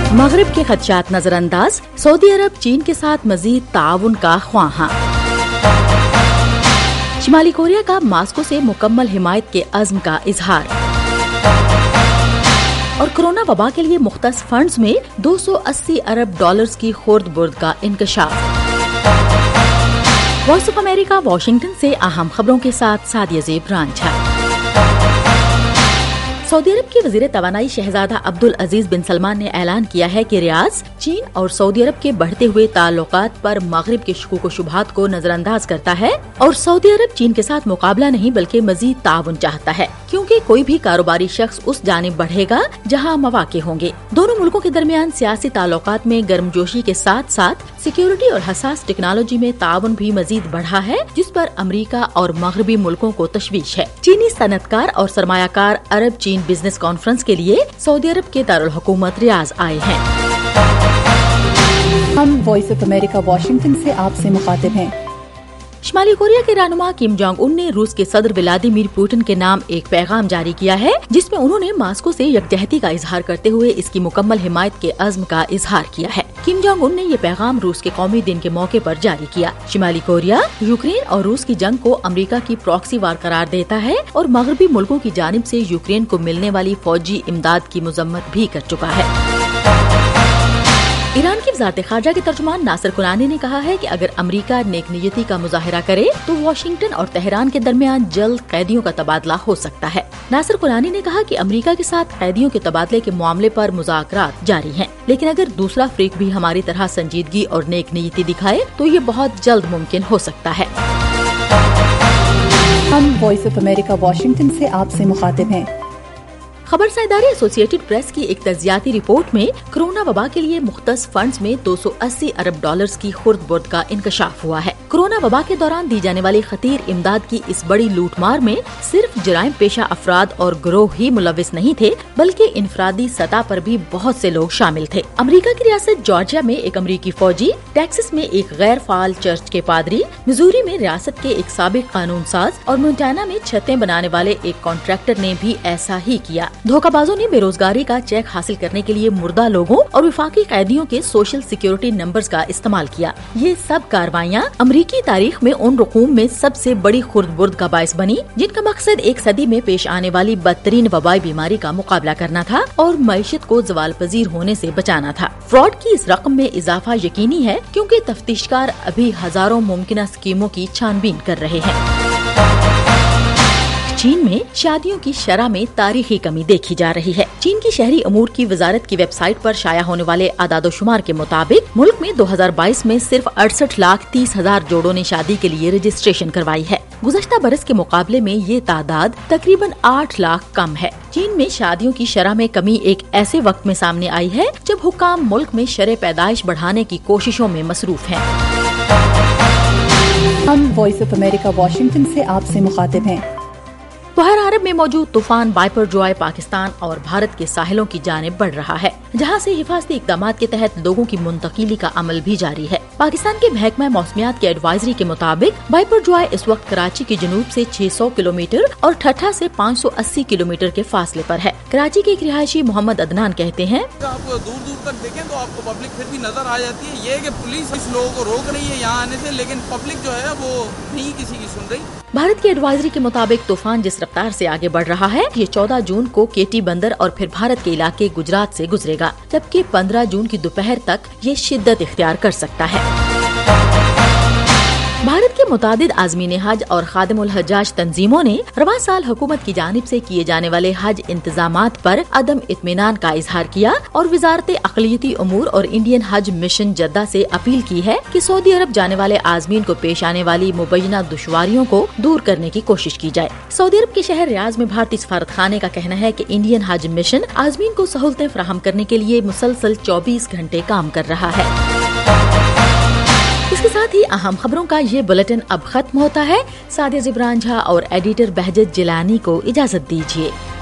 मगरिब के खदशात नजर अंदाज, सऊदी अरब चीन के साथ मजीद ताउन का ख्वाहां। शिमाली कोरिया का मास्को से मुकम्मल हिमायत के अज़्म का इजहार। और कोरोना वबा के लिए मुख्तस फंड्स में 280 अरब डॉलर्स की खुर्द बुर्द का इंकशाफ। वॉइस ऑफ अमेरिका वाशिंगटन से अहम खबरों के साथ सादिया ज़ेब रांझा। सऊदी अरब के वज़ीर तवानाई शहजादा अब्दुल अजीज बिन सलमान ने ऐलान किया है कि रियाद चीन और सऊदी अरब के बढ़ते हुए ताल्लुकात पर मगरिब के शुकूक व शुबहात को नजरअंदाज करता है और सऊदी अरब चीन के साथ मुकाबला नहीं बल्कि मजीद ताउन चाहता है, क्योंकि कोई भी कारोबारी शख्स उस जानिब बढ़ेगा जहां मौके होंगे। दोनों मुल्कों के दरमियान सियासी ताल्लुकात में गर्मजोशी के साथ साथ सिक्योरिटी और हसास टेक्नोलॉजी में ताउन भी मजीद बढ़ा है, जिस पर अमरीका और मगरबी मुल्कों को तशवीश है। चीनी सनतकार और सरमायाकार अरब चीन बिजनेस कॉन्फ्रेंस के लिए सऊदी अरब के दारुल हुकूमत रियाज आए हैं। हम वॉइस ऑफ अमेरिका वाशिंगटन से आपसे मुखातिब हैं। शिमाली कोरिया के रहनुमा किम जोंग उन ने रूस के सदर व्लादिमीर पुतिन के नाम एक पैगाम जारी किया है, जिसमें उन्होंने मास्को से यकजहती का इजहार करते हुए इसकी मुकम्मल हिमायत के अज़्म का इजहार किया है। किम जोंग उन ने ये पैगाम रूस के कौमी दिन के मौके पर जारी किया। शिमाली कोरिया यूक्रेन और रूस की जंग को अमेरिका की प्रॉक्सी वार करार देता है और मगरबी मुल्कों की जानिब से यूक्रेन को मिलने वाली फौजी इमदाद की मजम्मत भी कर चुका है। ईरान की वज़ारत ख़ारजा के तर्जुमान नासिर कुनानी ने कहा है कि अगर अमेरिका नेक नीयती का मुजाहिरा करे तो वाशिंगटन और तेहरान के दरमियान जल्द कैदियों का तबादला हो सकता है। नासिर कुनानी ने कहा कि अमेरिका के साथ कैदियों के तबादले के मामले पर मुज़ाकरात जारी हैं, लेकिन अगर दूसरा फ़रीक भी हमारी तरह संजीदगी और नेक नीयती दिखाए तो ये बहुत जल्द मुमकिन हो सकता है। हम वॉइस ऑफ अमेरिका वाशिंगटन से आपसे मुखातिब हैं। खबर साइदारी एसोसिएटेड प्रेस की एक तज्जियाती रिपोर्ट में कोरोना वबा के लिए मुख्तस फंड्स में 280 अरब डॉलर्स की खुर्द बुर्द का इंकशाफ हुआ है। कोरोना वबा के दौरान दी जाने वाली खतीर इमदाद की इस बड़ी लूटमार में सिर्फ जराइम पेशा अफराद और गिरोह ही मुलविस नहीं थे, बल्कि इनफरादी सतह पर भी बहुत से लोग शामिल थे। अमेरिका की रियासत जॉर्जिया में एक अमरीकी फौजी, टेक्सास में एक गैर फाल चर्च के पादरी, मिजूरी में रियासत के एक साबिक कानून साज और मोंटाना में छतें बनाने वाले एक कॉन्ट्रैक्टर ने भी ऐसा ही किया। धोखाबाजों ने बेरोजगारी का चेक हासिल करने के लिए मुर्दा लोगों और विफाकी कैदियों के सोशल सिक्योरिटी नंबर्स का इस्तेमाल किया। ये सब कार्रवाइयाँ अमरीकी तारीख में उन रकूम में सबसे बड़ी खुर्द बुर्द का बायस बनी, जिनका मकसद एक सदी में पेश आने वाली बदतरीन वबाई बीमारी का मुकाबला करना था और मईशत को जवाल पजीर होने से बचाना था। फ्रॉड की इस रकम में इजाफा यकीनी है, क्योंकि तफ्तीशकार अभी हजारों मुमकिन स्कीमों की छानबीन कर रहे हैं। चीन में शादियों की शरह में तारीखी कमी देखी जा रही है। चीन की शहरी अमूर की वजारत की वेबसाइट पर शाया होने वाले आदादोशुमार के मुताबिक मुल्क में 2022 में सिर्फ 68,30,000 जोड़ों ने शादी के लिए रजिस्ट्रेशन करवाई है। गुज़श्ता बरस के मुकाबले में ये तादाद तकरीबन 8 लाख कम है। चीन में शादियों की शरह में कमी एक ऐसे वक्त में सामने आई है जब हुक्काम मुल्क में शरह पैदाइश बढ़ाने की कोशिशों में मसरूफ हैं। हम वॉइस ऑफ अमेरिका वाशिंगटन से आपसे मुखातिब हैं। बहर अरब में मौजूद तूफान बाइपरजॉय पाकिस्तान और भारत के साहिलों की जानिब बढ़ रहा है, जहां से हिफाजती इक़दाम के तहत लोगों की मुंतकिली का अमल भी जारी है। पाकिस्तान के महकमा मौसमियात की एडवाइजरी के मुताबिक बाइपरजॉय इस वक्त कराची के जनूब से 600 किलोमीटर और ठट्ठा से 580 किलोमीटर के फासले पर है। कराची के एक रिहायशी मोहम्मद अदनान कहते हैं, आप दूर दूर तक देखें तो आपको पब्लिक फिर भी नजर आ जाती है। ये कि पुलिस इस लोगों को रोक रही है यहाँ आने से, लेकिन पब्लिक जो है वो नहीं किसी की सुन रही। भारत की एडवाइजरी के मुताबिक तूफान जिस रफ्तार से आगे बढ़ रहा है, ये 14 जून को केटी बंदर और फिर भारत के इलाके गुजरात से गुजरेगा, जबकि 15 जून की दोपहर तक ये शिद्दत इख्तियार कर सकता है। भारत के मुतादिद आज़मीन हज और खादिमुल हज्जाज तंजीमों ने रवा साल हुकूमत की जानिब से किए जाने वाले हज इंतजामात पर अदम इत्मीनान का इजहार किया और वजारत अक़लियती उमूर और इंडियन हज मिशन जद्दा से अपील की है कि सऊदी अरब जाने वाले आज़मीन को पेश आने वाली मुबैना दुश्वारियों को दूर करने की कोशिश की जाए। सऊदी अरब के शहर रियाज में भारतीय सफारत खाने का कहना है कि इंडियन हज मिशन आज़मीन को सहूलतें फराहम करने के लिए मुसलसल 24 घंटे काम कर रहा है। इसके साथ ही अहम खबरों का ये बुलेटिन अब खत्म होता है। सादिया ज़ेब रांझा और एडिटर बहजत जिलानी को इजाजत दीजिए।